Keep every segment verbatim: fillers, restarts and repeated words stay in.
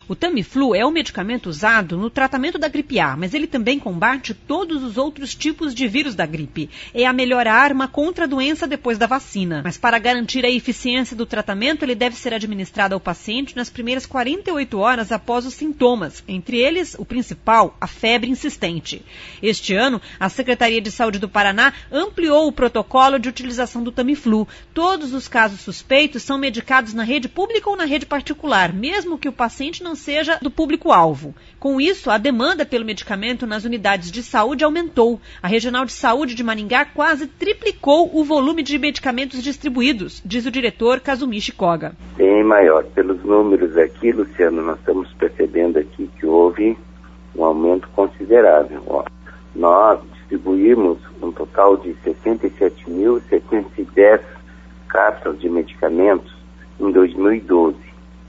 O Tamiflu é um medicamento usado no tratamento da gripe A, mas ele também combate todos os outros tipos de vírus da gripe. É a melhor arma contra a doença depois da vacina. Mas para garantir a eficiência do tratamento, ele deve ser administrado ao paciente nas primeiras quarenta e oito horas após os sintomas, entre eles, o principal, a febre insistente. Este ano, a Secretaria de Saúde do Paraná ampliou o protocolo de utilização do Tamiflu. Todos os casos suspeitos são medicados na rede pública ou na rede particular, mesmo que o paciente não seja do público-alvo. Com isso, a demanda pelo medicamento nas unidades de saúde aumentou. A Regional de Saúde de Maringá quase triplicou o volume de medicamentos distribuídos, diz o diretor Kazumi Shikoga. Bem maior. Pelos números aqui, Luciano, nós estamos percebendo aqui que houve um aumento considerável. Ó, nós distribuímos um total de sessenta e sete mil setecentos e dez cápsulas de medicamentos em dois mil e doze.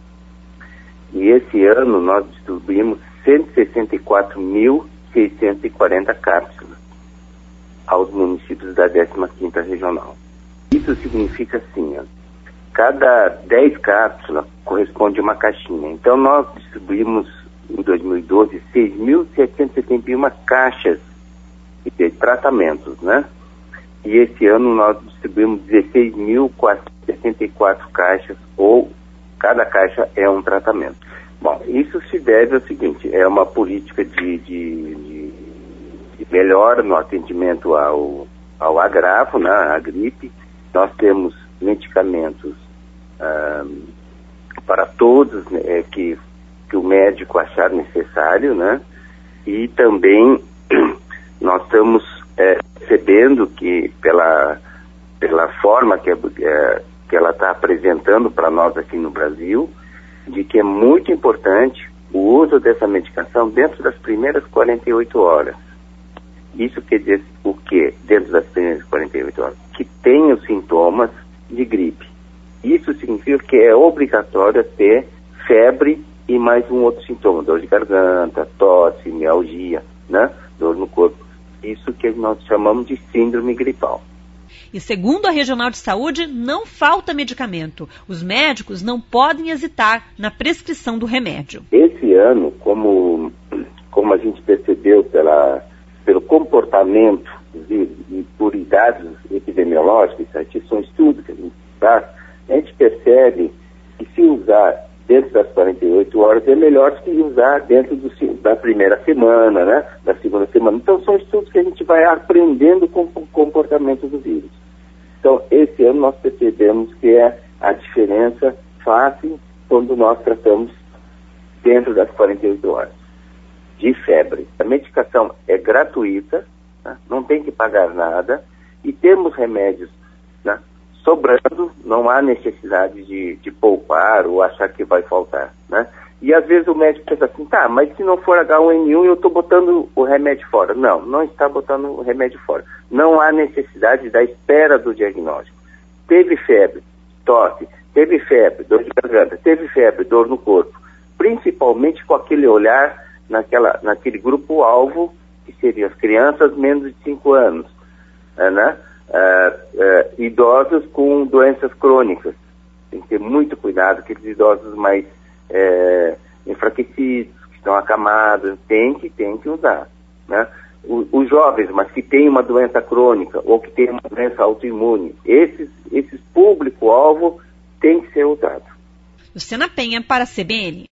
E esse ano nós distribuímos cento e sessenta e quatro mil seiscentos e quarenta cápsulas aos municípios da décima quinta Regional. Isso significa assim, ó, cada dez cápsulas corresponde a uma caixinha. Então nós distribuímos em dois mil e doze seis mil setecentos e setenta e uma caixas de tratamentos, né? E esse ano nós distribuímos dezesseis mil quatrocentos e sessenta e quatro caixas, ou cada caixa é um tratamento. Bom, isso se deve ao seguinte, é uma política de, de, de, de melhora no atendimento ao, ao agravo, né, à gripe. Nós temos medicamentos ah, para todos, né, que, que o médico achar necessário, né? E também nós estamos é, percebendo que pela, pela forma que, é, que ela está apresentando para nós aqui no Brasil, de que é muito importante o uso dessa medicação dentro das primeiras quarenta e oito horas. Isso quer dizer o quê? Dentro das primeiras quarenta e oito horas? Que tem os sintomas de gripe. Isso significa que é obrigatório ter febre e mais um outro sintoma, dor de garganta, tosse, mialgia, né? Dor no corpo. Isso que nós chamamos de síndrome gripal. E segundo a Regional de Saúde, não falta medicamento. Os médicos não podem hesitar na prescrição do remédio. Esse ano, como, como a gente percebeu pela, pelo comportamento e, e por idades epidemiológicas, isso são estudos que a gente faz, a gente percebe que se usar dentro das quarenta e oito horas é melhor que usar dentro do, da primeira semana, né? Da segunda semana. Então são estudos que a gente vai aprendendo com o comportamento do vírus. Então esse ano nós percebemos que é a diferença fácil quando nós tratamos dentro das quarenta e oito horas de febre. A medicação é gratuita, né? Não tem que pagar nada e temos remédios, né, sobrando, não há necessidade de, de poupar ou achar que vai faltar, né? E às vezes o médico pensa assim, tá, mas se não for agá um ene um eu estou botando o remédio fora. Não, não está botando o remédio fora. Não há necessidade da espera do diagnóstico. Teve febre, tosse, teve febre, dor de garganta, teve febre, dor no corpo, principalmente com aquele olhar naquela, naquele grupo-alvo, que seriam as crianças menos de cinco anos, né? Uh, uh, idosos com doenças crônicas. Tem que ter muito cuidado, aqueles idosos mais uh, enfraquecidos, que estão acamados, tem que, tem que usar, né? O, os jovens, mas que têm uma doença crônica ou que têm uma doença autoimune, esses, esses público-alvo tem que ser usado. Luciana Penha para a C B N.